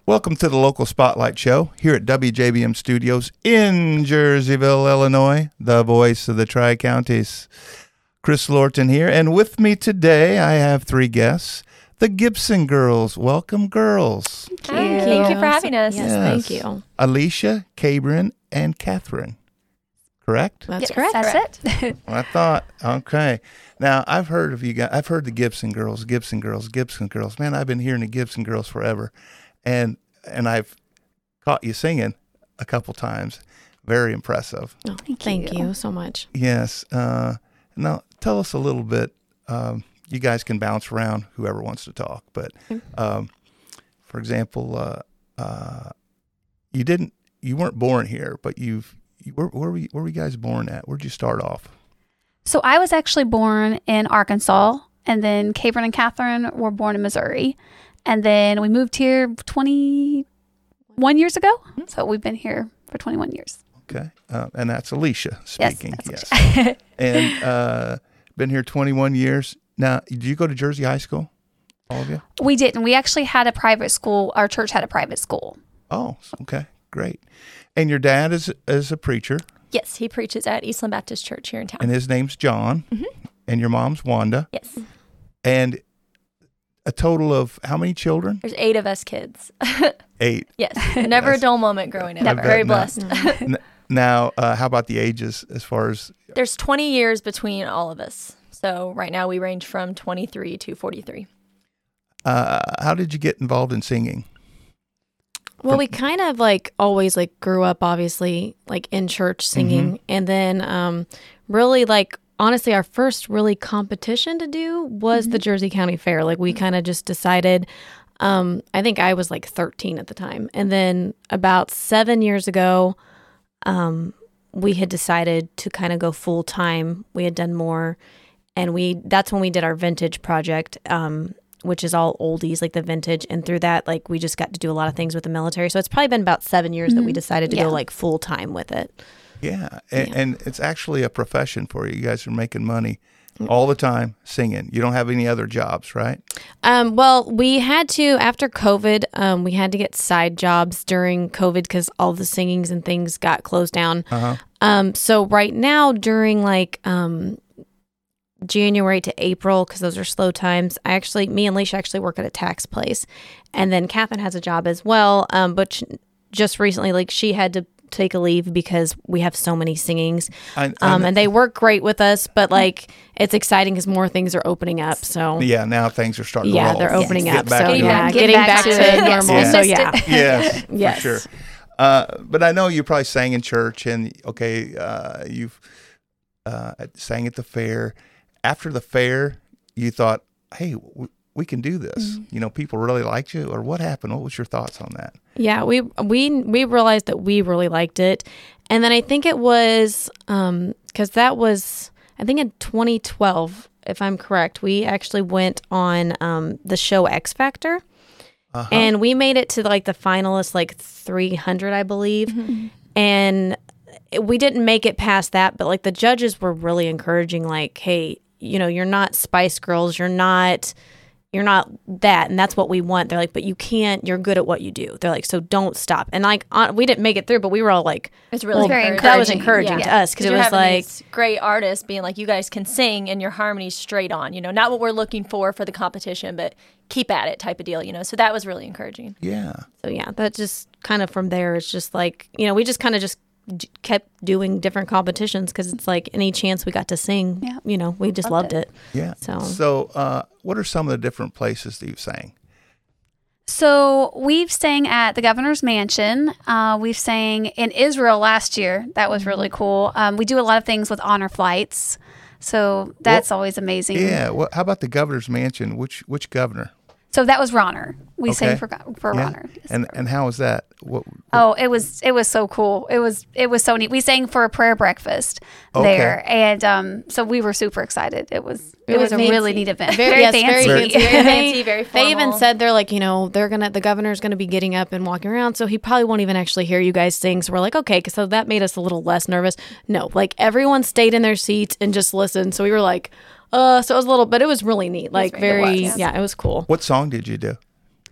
Welcome to the Local Spotlight Show here at WJBM Studios in Jerseyville, Illinois, the voice of the Tri-Counties. Chris Lorton here, and with me today I have three guests, the Gibson girls. Welcome, girls. Thank you for having us. Yes, thank you. Alicia, Cabrin, and Catherine. Correct? That's correct. That's it. I thought, okay. Now, I've heard of you guys. I've heard the Gibson girls. Man, I've been hearing the Gibson girls forever. And I've caught you singing a couple times. Very impressive. Oh, thank you so much. Yes. Now, tell us a little bit. You guys can bounce around, whoever wants to talk. But, for example, you weren't born here, but where were you guys born at? Where'd you start off? So I was actually born in Arkansas, and then Cabrin and Catherine were born in Missouri. And then we moved here 21 years ago. So we've been here for 21 years. Okay. And that's Alicia speaking. Yes. And been here 21 years. Now, did you go to Jersey High School, all of you? We didn't. We actually had a private school. Our church had a private school. Oh, okay. Great. And your dad is a preacher. Yes, he preaches at Eastland Baptist Church here in town. And his name's John. Mm-hmm. And your mom's Wanda. Yes. And a total of how many children? There's 8 of us kids. 8. Yes. Never a dull moment growing up. Never. Very blessed. Now, how about the ages as far as? There's 20 years between all of us. So right now we range from 23 to 43. How did you get involved in singing? Well, we kind of always grew up obviously in church singing. Mm-hmm. And then really honestly our first really competition to do was the Jersey County Fair. We kind of just decided, I think I was 13 at the time. And then about 7 years ago, we had decided to kind of go full time. We had done more, and that's when we did our vintage project, which is all oldies, the vintage. And through that, we just got to do a lot of things with the military. So it's probably been about 7 years that we decided to go full time with it. Yeah. And it's actually a profession for you. You guys are making money all the time singing. You don't have any other jobs, right? Well, we had to, after COVID, we had to get side jobs during COVID because all the singings and things got closed down. Uh-huh. So right now during January to April, because those are slow times, me and Alicia actually work at a tax place. And then Catherine has a job as well. But just recently, she had to take a leave because we have so many singings. And they work great with us, but it's exciting because more things are opening up. So yeah, now things are starting to roll. Yeah, they're opening up. So getting back to normal. Yes. So yeah. Yes, yes. For sure. But I know you probably sang in church, and you've sang at the fair. After the fair, you thought, hey, we can do this. Mm-hmm. People really liked you, or what happened? What was your thoughts on that? Yeah, we realized that we really liked it. And then I think it was, because that was, I think in 2012, if I'm correct, we actually went on the show X Factor. Uh-huh. And we made it to the finalists 300, I believe. Mm-hmm. And we didn't make it past that, but the judges were really encouraging, hey, you're not Spice Girls, you're not that, and that's what we want. They're but you can't, you're good at what you do. They're so don't stop. And we didn't make it through, but we were all it's really very encouraging. That was encouraging to us, because it was these great artists being you guys can sing and your harmony's straight on, not what we're looking for the competition, but keep at it type of deal, so that was really encouraging. Yeah. So yeah, that just kind of from there, it's just we just kind of just kept doing different competitions because it's any chance we got to sing, we just loved it. Yeah. So what are some of the different places that you've sang? So we've sang at the Governor's Mansion. We've sang in Israel last year. That was really cool. We do a lot of things with honor flights. So that's always amazing. Yeah. Well, how about the Governor's Mansion? Which governor? So that was Ronner. We sang for Ronner. Yes, and how was that? Oh, it was so cool. It was so neat. We sang for a prayer breakfast there, and so we were super excited. It was a really neat event. Very fancy. Very fancy, very formal. They even said the governor's gonna be getting up and walking around, so he probably won't even actually hear you guys sing. So we're okay, so that made us a little less nervous. No, everyone stayed in their seats and just listened. So we were so it was a little, but it was really neat. It was cool. What song did you do?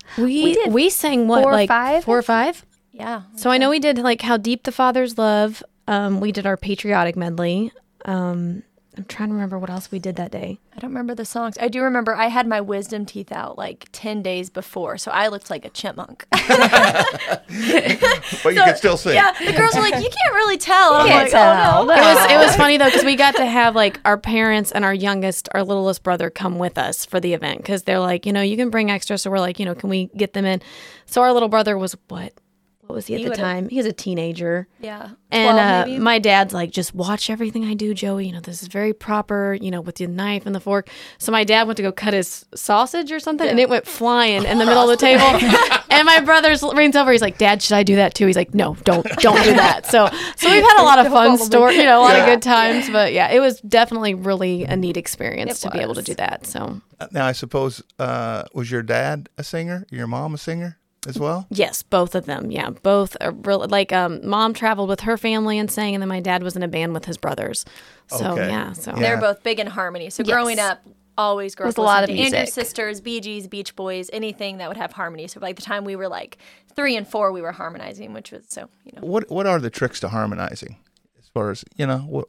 We sang what, 4 or like 5? 4 or 5? Yeah. So I know we did like How Deep the Father's Love. We did our patriotic medley. I'm trying to remember what else we did that day. I don't remember the songs. I do remember I had my wisdom teeth out like 10 days before, so I looked like a chipmunk. But you can still sing. Yeah, the girls were like, you can't really tell. And I'm Can't like, tell. oh, no. It was funny though because we got to have like our parents and our littlest brother come with us for the event because they're like, you can bring extra. So we're like, can we get them in? So our little brother was what was he at the time? He was a teenager. Yeah. 12 And maybe? my dad's like, just watch everything I do, Joey. This is very proper, with the knife and the fork. So my dad went to go cut his sausage or something, and it went flying in the middle of the table. And my brother leans over. He's like, Dad, should I do that too? He's like, no, don't do that. So we've had a lot of fun stories, a lot of good times. But yeah, it was definitely really a neat experience to be able to do that. So Now, I suppose, was your dad a singer? Your mom a singer as well? yes, both of them. Yeah, both are really like mom traveled with her family and sang, and then my dad was in a band with his brothers. So Okay. yeah, so Yeah. They're both big in harmony. So Yes. growing up, always grew There's up a lot of listening to Andrews music. Sisters, Bee Gees, Beach Boys, anything that would have harmony. So by the time we were like 3 and 4, we were harmonizing, which was so, What are the tricks to harmonizing? As far as, what,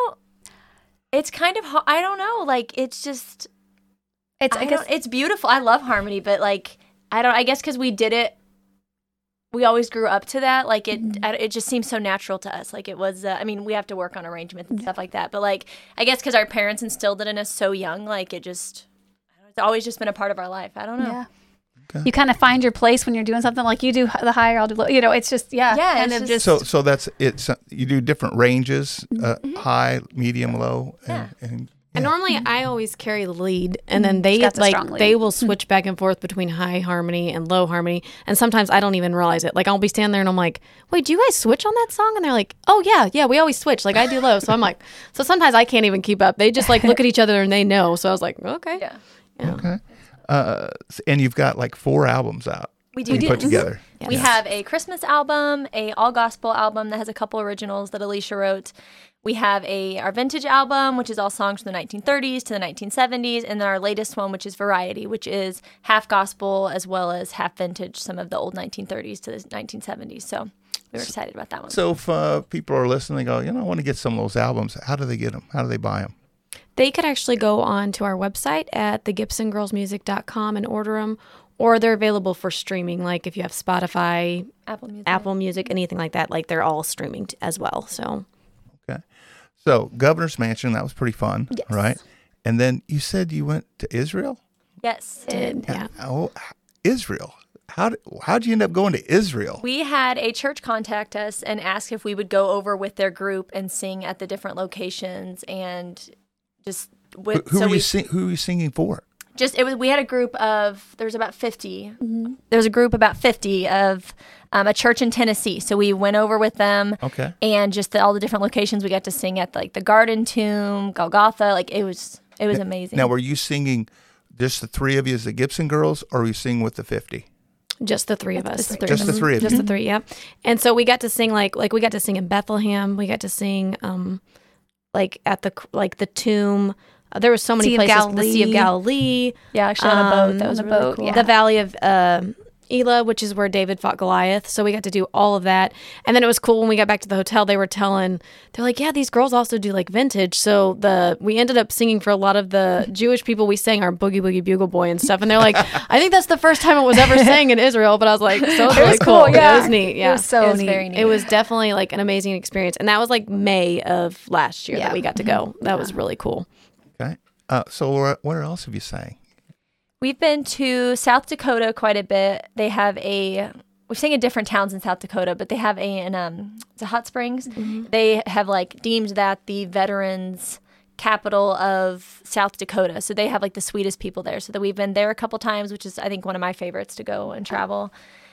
it's kind of, I don't know. Like, it's just, It's I guess it's beautiful. I love harmony, but like, I guess because we did it, we always grew up to that. Like it just seems so natural to us. Like it was, we have to work on arrangements and stuff like that. But like, I guess because our parents instilled it in us so young, like it just, it's always just been a part of our life. I don't know. yeah. Okay. You kind of find your place when you're doing something like you do the higher, I'll do low. It's just kind it's of just- so that's it. You do different ranges, high, medium, low, Yeah. and And normally I always carry the lead, and then they Scott's a strong lead. they will switch back and forth between high harmony and low harmony, and sometimes I don't even realize it. Like I'll be standing there and I'm like, "Wait, do you guys switch on that song?" And they're like, "Oh yeah, we always switch. Like I do low." So I'm like, so sometimes I can't even keep up. They just like look at each other and they know. So I was like, okay, Yeah. okay. And you've got like 4 albums out. We do. You put together. We have a Christmas album, a all gospel album that has a couple originals that Alicia wrote. We have our vintage album, which is all songs from the 1930s to the 1970s, and then our latest one, which is Variety, which is half gospel as well as half vintage, some of the old 1930s to the 1970s. So we were excited about that one. So if people are listening, they go, I want to get some of those albums. How do they get them? How do they buy them? They could actually go on to our website at thegibsongirlsmusic.com and order them, or they're available for streaming. Like if you have Spotify, Apple Music. anything like that, like they're all streaming as well. So. Okay. So Governor's Mansion, that was pretty fun, right? And then you said you went to Israel? Yes. Yeah. Oh, Israel. How'd you end up going to Israel? We had a church contact us and ask if we would go over with their group and sing at the different locations and just with Who were you singing for? we had a group of there's about 50. There's a group about 50 of a church in Tennessee. So we went over with them. Okay. And just all the different locations we got to sing at, like the Garden Tomb, Golgotha. Like it was amazing. Now, were you singing just the 3 of you as the Gibson Girls, or were you singing with the 50? Just the 3 of us. Just the 3 of you. Just the 3, yeah. And so we got to sing like we got to sing in Bethlehem. We got to sing like at the tomb. There were so many Sea of places. The Sea of Galilee. yeah, actually on a boat. That was on a really boat, cool. yeah. The Valley of Elah, which is where David fought Goliath. So we got to do all of that. And then it was cool when we got back to the hotel. They're like, yeah, these girls also do like vintage. So we ended up singing for a lot of the Jewish people. We sang our Boogie Boogie Bugle Boy and stuff. And they're like, I think that's the first time it was ever sang in Israel. But I was like, so it was really cool. yeah. It was neat. Yeah. It was so neat. very neat. It was definitely like an amazing experience. And that was like May of last year that we got to go. That was really cool. Okay. So where else have you sang? We've been to South Dakota quite a bit. They have we sing in different towns in South Dakota, but they have it's a Hot Springs. They have like deemed that the veterans capital of South Dakota. So they have like the sweetest people there. So that we've been there a couple times, which is I think one of my favorites to go and travel.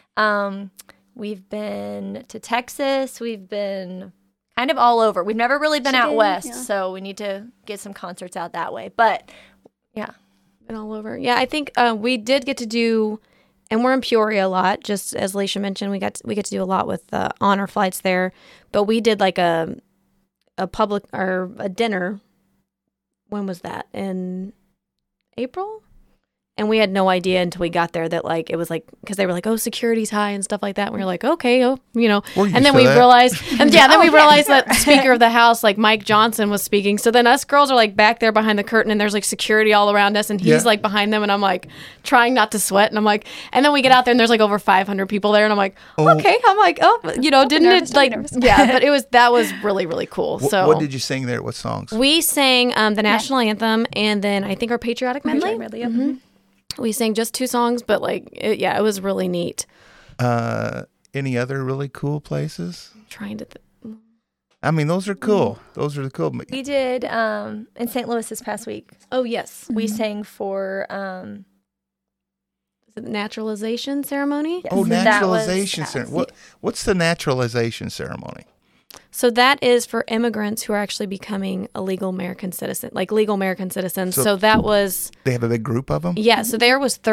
We've been to Texas. We've been kind of all over. We've never really been out west, so we need to get some concerts out that way. But yeah. Been all over. Yeah, I think we did get to do, and we're in Peoria a lot. Just as Leisha mentioned, we get to do a lot with honor flights there. But we did like a public or a dinner. When was that? In April? And we had no idea until we got there that like it was like because they were like, oh, security's high and stuff like that. And we were like, okay, oh, you know. We're used And then to we that. realized, we realized that the Speaker of the House, like Mike Johnson, was speaking. So then us girls are like back there behind the curtain, and there's like security all around us, and he's Yeah. like behind them, and I'm like trying not to sweat, and I'm like, and then we get out there, and there's like over 500 people there, and I'm like, okay, I'm like, oh, you know, didn't nervous, it don't be like, nervous. yeah, but that was really really cool. So What did you sing there? What songs? we sang the national anthem, and then I think our patriotic medley. Really, yep. We sang just 2 songs, but like, it was really neat. Any other really cool places? Trying to. I mean, those are cool. Those are the cool. We did in St. Louis this past week. Oh yes, We sang for the naturalization ceremony. yes, Oh, that naturalization was- ceremony. What's the naturalization ceremony? So that is for immigrants who are actually becoming a legal American citizen, like legal American citizens. So that was They have a big group of them? yeah. So there was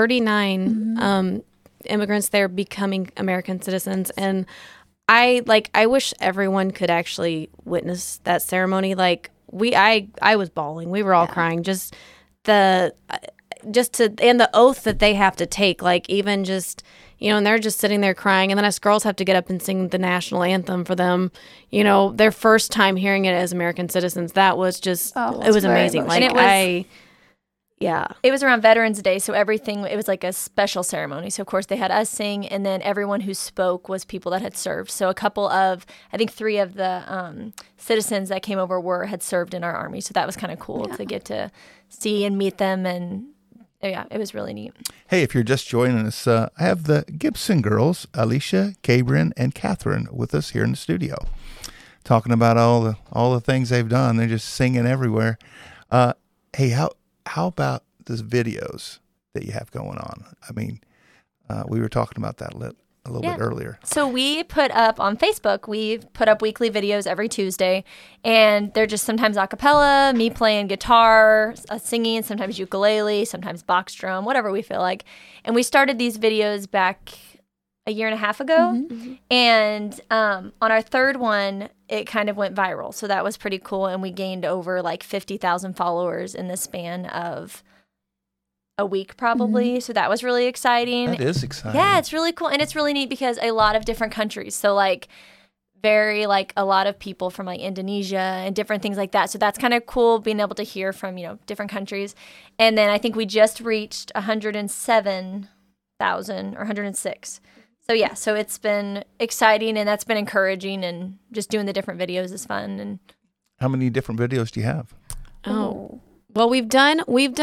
39 immigrants there becoming American citizens, and I wish everyone could actually witness that ceremony. Like I was bawling. We were all crying. Just and the oath that they have to take. Like even just. You know, and they're just sitting there crying, and then us girls have to get up and sing the national anthem for them. You know, their first time hearing it as American citizens. That was just, it was very amazing. Like emotional. And yeah. It was around Veterans Day, so it was like a special ceremony. So, of course, they had us sing, and then everyone who spoke was people that had served. So I think 3 of the citizens that came over had served in our army. So that was kind of cool to get to see and meet them, and yeah, it was really neat. Hey, if you're just joining us, I have the Gibson girls, Alicia, Cabrin, and Catherine, with us here in the studio, talking about all the things they've done. They're just singing everywhere. Hey, how about those videos that you have going on? I mean, we were talking about that a little bit earlier. So we put up on Facebook, we put up weekly videos every Tuesday, and they're just sometimes a cappella, me playing guitar, singing, sometimes ukulele, sometimes box drum, whatever we feel like. And we started these videos back a year and a half ago. And on our 3rd one, it kind of went viral. So that was pretty cool. And we gained over like 50,000 followers in the span of a week probably. So that was really exciting. That is exciting. Yeah, it's really cool. And it's really neat because a lot of different countries. So like a lot of people from like Indonesia and different things like that. So that's kind of cool being able to hear from, different countries. And then I think we just reached 107,000 or 106. So yeah, so it's been exciting, and that's been encouraging, and just doing the different videos is fun. And How many different videos do you have? Oh, well, we've done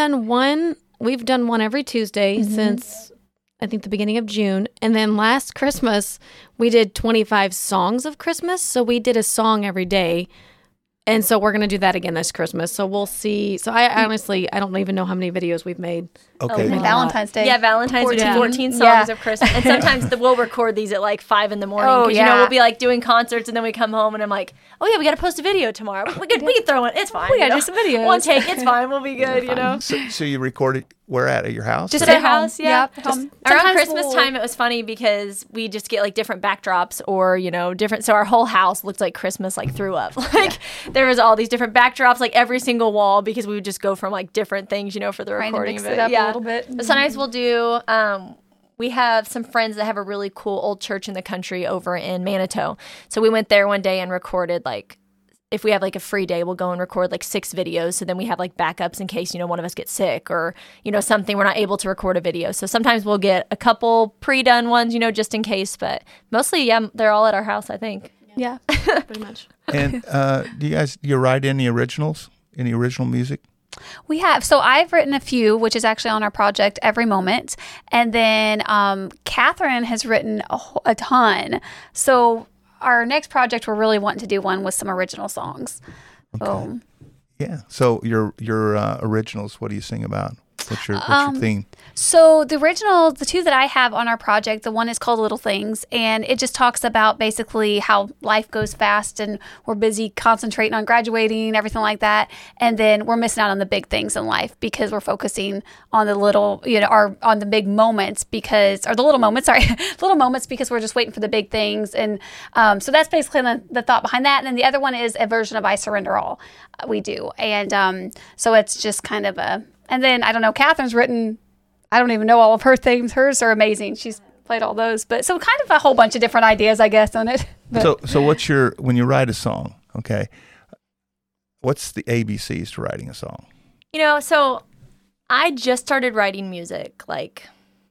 one every Tuesday since I think the beginning of June, and then last Christmas we did 25 songs of Christmas. So we did a song every day, and so we're gonna do that again this Christmas. So we'll see. So I honestly I don't even know how many videos we've made. Okay. And Valentine's Day. yeah, Valentine's we do 14 songs Yeah. of Christmas. And sometimes we'll record these at like 5 in the morning. Oh, 'cause, yeah. we'll be like doing concerts, and then we come home and I'm like, oh yeah, we got to post a video tomorrow. We could throw it. It's fine. We gotta do some videos. One take, it's fine. We'll be good, So you recorded where at your house? Just or- at house, yeah. Yep, home. Around Sometimes Christmas we'll- time, it was funny because we just get like different backdrops or, different. So our whole house looked like Christmas, like threw up. Like there was all these different backdrops, like every single wall, because we would just go from like different things, for the Trying to recording mix of it it. up a Yeah. little bit. But sometimes we'll do, we have some friends that have a really cool old church in the country over in Manitou. So we went there one day and recorded like, if we have like a free day, we'll go and record like 6 videos. So then we have like backups in case, one of us gets sick or, something, we're not able to record a video. So sometimes we'll get a couple pre-done ones, just in case. But mostly, yeah, they're all at our house, I think. Yeah. Pretty much. And do you write any originals? Any original music? We have. So I've written a few, which is actually on our project, Every Moment. And then Catherine has written a ton. So our next project, we're really wanting to do one with some original songs. Okay. Yeah. So your originals, what do you sing about? What's your theme? So the 2 that I have on our project, the one is called Little Things, and it just talks about basically how life goes fast and we're busy concentrating on graduating and everything like that. And then we're missing out on the big things in life because we're focusing on the little, on the big moments little moments because we're just waiting for the big things. And so that's basically the thought behind that. And then the other one is a version of I Surrender All. We do. And so it's just kind of and then, I don't know, Catherine's written I don't even know all of her themes. Hers are amazing. She's played all those, but so kind of a whole bunch of different ideas, I guess, on it. But, So when you write a song, okay, what's the ABCs to writing a song? So I just started writing music like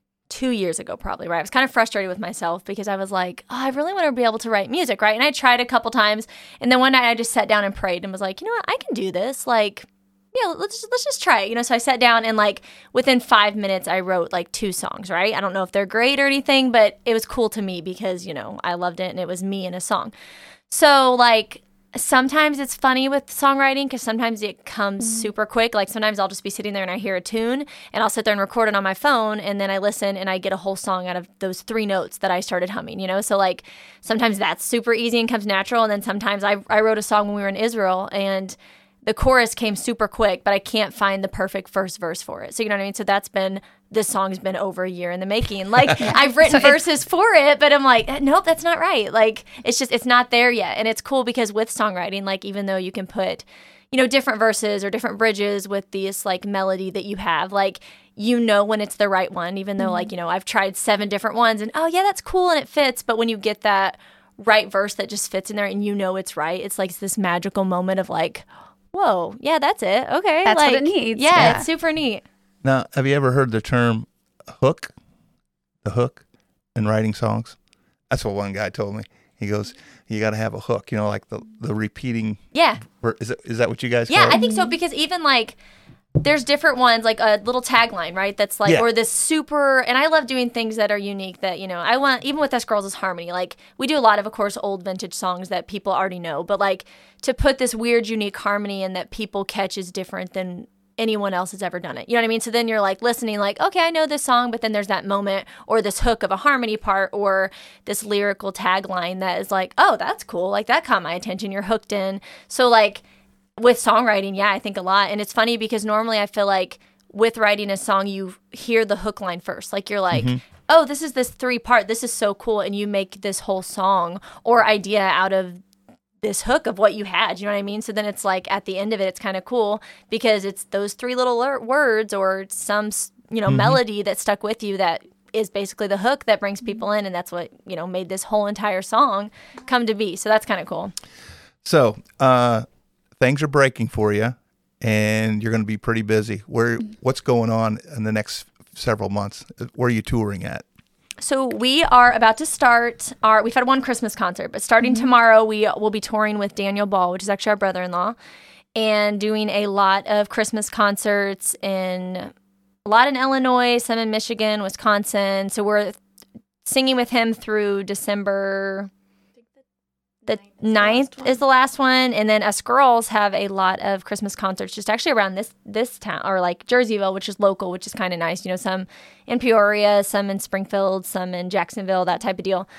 2 years ago, probably, right? I was kind of frustrated with myself because I was like, oh, I really want to be able to write music, right? And I tried a couple times, and then one night I just sat down and prayed and was like, you know what, I can do this. Like, let's just try it. So I sat down and like within 5 minutes I wrote like 2 songs, right? I don't know if they're great or anything, but it was cool to me because, I loved it and it was me in a song. So like sometimes it's funny with songwriting because sometimes it comes super quick. Like sometimes I'll just be sitting there and I hear a tune and I'll sit there and record it on my phone and then I listen and I get a whole song out of those 3 notes that I started humming, So like sometimes that's super easy and comes natural. And then sometimes I wrote a song when we were in Israel and the chorus came super quick, but I can't find the perfect first verse for it. So you know what I mean? So this song's been over a year in the making. Like I've written verses for it, but I'm like, nope, that's not right. Like it's not there yet. And it's cool because with songwriting, like even though you can put, different verses or different bridges with this like melody that you have, like, when it's the right one, even though like, I've tried 7 different ones and, oh yeah, that's cool and it fits. But when you get that right verse that just fits in there and it's right, it's like this magical moment of like, whoa, yeah, that's it. Okay. That's what it needs. Yeah, it's super neat. Now, have you ever heard the term hook? The hook in writing songs? That's what one guy told me. He goes, you got to have a hook, like the repeating. Yeah. Is that what you guys call Yeah, it? I think so because even like there's different ones, like a little tagline, right? That's like, or this super, and I love doing things that are unique that, I want, even with Us Girls is Harmony. Like we do a lot of course, old vintage songs that people already know, but like to put this weird, unique harmony in that people catch is different than anyone else has ever done it. You know what I mean? So then you're like listening like, okay, I know this song, but then there's that moment or this hook of a harmony part or this lyrical tagline that is like, oh, that's cool. Like that caught my attention. You're hooked in. So like with songwriting, yeah, I think a lot. And it's funny because normally I feel like with writing a song, you hear the hook line first. Like you're like, oh, this is this 3-part. This is so cool. And you make this whole song or idea out of this hook of what you had, you know what I mean? So then it's like at the end of it, it's kind of cool because it's those 3 little words or some, melody that stuck with you that is basically the hook that brings people in. And that's what, made this whole entire song come to be. So that's kind of cool. So things are breaking for you and you're going to be pretty busy. What's going on in the next several months? Where are you touring at? So we are about to start we've had one Christmas concert, but starting tomorrow, we will be touring with Daniel Ball, which is actually our brother-in-law, and doing a lot of Christmas concerts a lot in Illinois, some in Michigan, Wisconsin. So we're singing with him through December. The 9th is the last one. And then Us Girls have a lot of Christmas concerts just actually around this town or like Jerseyville, which is local, which is kind of nice. Some in Peoria, some in Springfield, some in Jacksonville, that type of deal.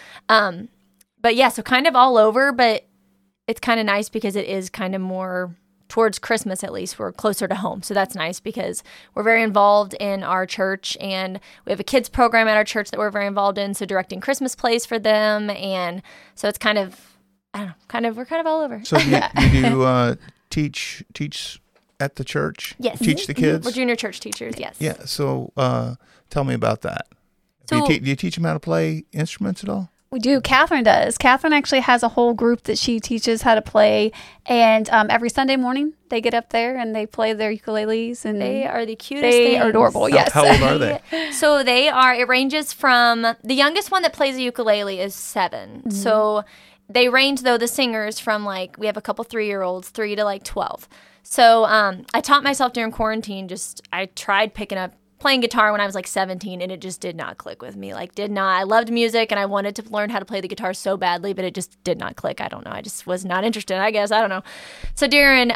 But yeah, so kind of all over, but it's kind of nice because it is kind of more towards Christmas, at least. We're closer to home. So that's nice because we're very involved in our church and we have a kids program at our church that we're very involved in. So directing Christmas plays for them. And so it's kind of, I don't know, we're kind of all over. So you do teach at the church? Yes. Teach the kids? We're junior church teachers, yes. Yeah, so tell me about that. So, do you teach them how to play instruments at all? We do. Catherine does. Catherine actually has a whole group that she teaches how to play. And every Sunday morning, they get up there and they play their ukuleles. And they are the cutest They things. are adorable, yes. How old are they? So it ranges from, the youngest one that plays a ukulele is 7. Mm-hmm. So they range, though, the singers from we have a couple 3-year-olds, 3 to 12. So I taught myself during quarantine, I tried playing guitar when I was 17 and it just did not click with me. I loved music and I wanted to learn how to play the guitar so badly, but it just did not click. I don't know. I just was not interested, I guess. I don't know. So during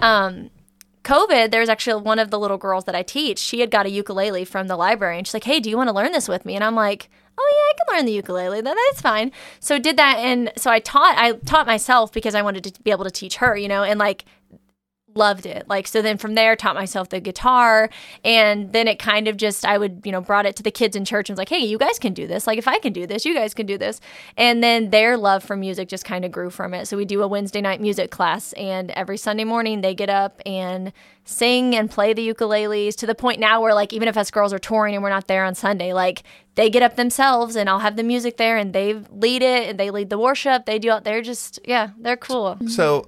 COVID, there's actually one of the little girls that I teach. She had got a ukulele from the library and she's like, hey, do you want to learn this with me? And I'm like, oh yeah, I can learn the ukulele. That's fine. So did that. And so I taught myself because I wanted to be able to teach her, and loved it. Like, so then from there, taught myself the guitar, and then it kind of just, I would, brought it to the kids in church and was like, hey, you guys can do this. Like, if I can do this, you guys can do this. And then their love for music just kind of grew from it. So we do a Wednesday night music class, and every Sunday morning they get up and sing and play the ukuleles, to the point now where, like, even if us girls are touring and we're not there on Sunday, like, they get up themselves and I'll have the music there and they lead it and they lead the worship. They do, they're just, they're cool. So,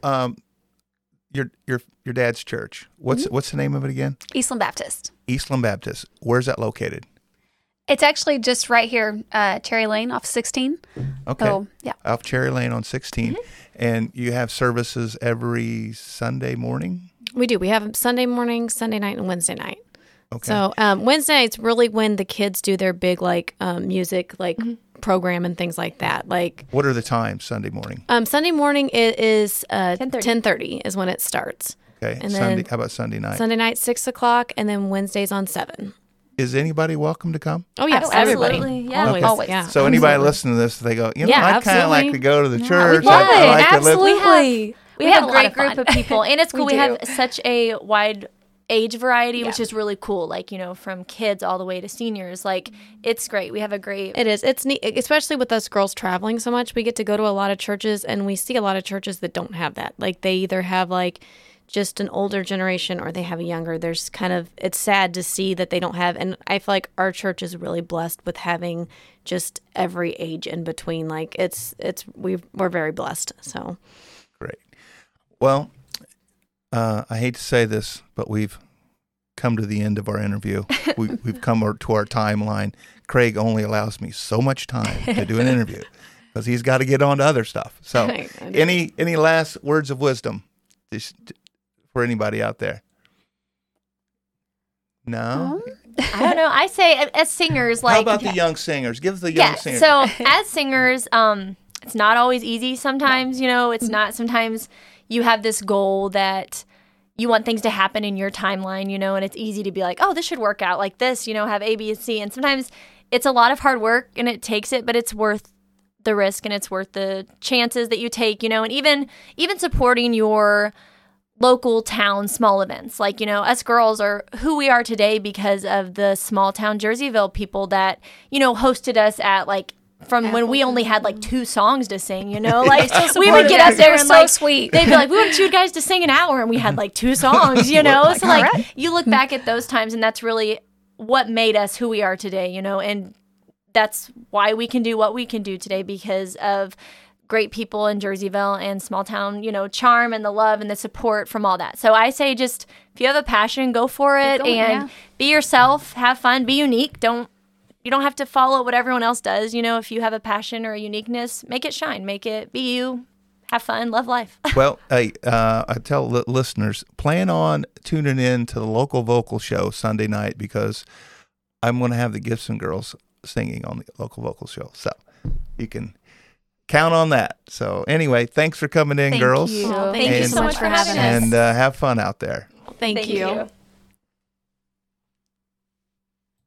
your dad's church. What's the name of it again? Eastland Baptist. Eastland Baptist. Where's that located? It's actually just right here, Cherry Lane off 16. Okay. So, yeah. Off Cherry Lane on 16. And you have services every Sunday morning? We do. We have Sunday morning, Sunday night, and Wednesday night. Okay. So Wednesday night's really when the kids do their big music program and things like that. Like, what are the times Sunday morning? Sunday morning it is 10:30. 10:30 is when it starts. Okay. And Sunday. then How about Sunday night? Sunday night 6:00, and then Wednesdays on 7. Is anybody welcome to come? Oh yes, Absolutely. everybody. Yeah. Okay. Always. Yeah. So anybody listening to this, they go, Yeah, I kind of like absolutely. to go to the Yeah, church. we would. I like to live. Absolutely. We We have have a a lot great of group fun. of people, and it's cool. We We have do. such a wide age variety, which Yeah. is really cool. Like, from kids all the way to seniors. Like, it's great. We have a great. It is. It's neat, especially with us girls traveling so much. We get to go to a lot of churches, and we see a lot of churches that don't have that. Like, they either have just an older generation or they have a younger. There's it's sad to see that they don't have, and I feel like our church is really blessed with having just every age in between. Like, we're very blessed. So Great. Well, I hate to say this, but we've come to the end of our interview. We've come to our timeline. Craig only allows me so much time to do an interview because he's got to get on to other stuff. So, I know. any last words of wisdom for anybody out there? No? I don't know. I say as singers, How like. about the young singers? Give the young singers. So as singers, it's not always easy sometimes, it's not, sometimes you have this goal that you want things to happen in your timeline, and it's easy to be like, oh, this should work out like this, have A, B, and C. And sometimes it's a lot of hard work and it takes it, but it's worth the risk and it's worth the chances that you take, and even supporting your local town small events. Like, us girls are who we are today because of the small town Jerseyville people that, hosted us at from when we only had 2 songs to sing, like we would get up there and so sweet. they'd be like, we want you guys to sing an hour, and we had 2 songs, so all right. you look back at those times and that's really what made us who we are today, and that's why we can do what we can do today, because of great people in Jerseyville and small town, charm and the love and the support from all that. So I say, just if you have a passion, go for it and be yourself, have fun, be unique. You don't have to follow what everyone else does. If you have a passion or a uniqueness, make it shine, be you, have fun, love life. Well, I tell listeners, plan on tuning in to the local vocal show Sunday night, because I'm going to have the Gibson girls singing on the local vocal show. So you can count on that. So anyway, thanks for coming in, girls. Thank you. Oh, Thank you And- so much for having us. And have fun out there. thank you.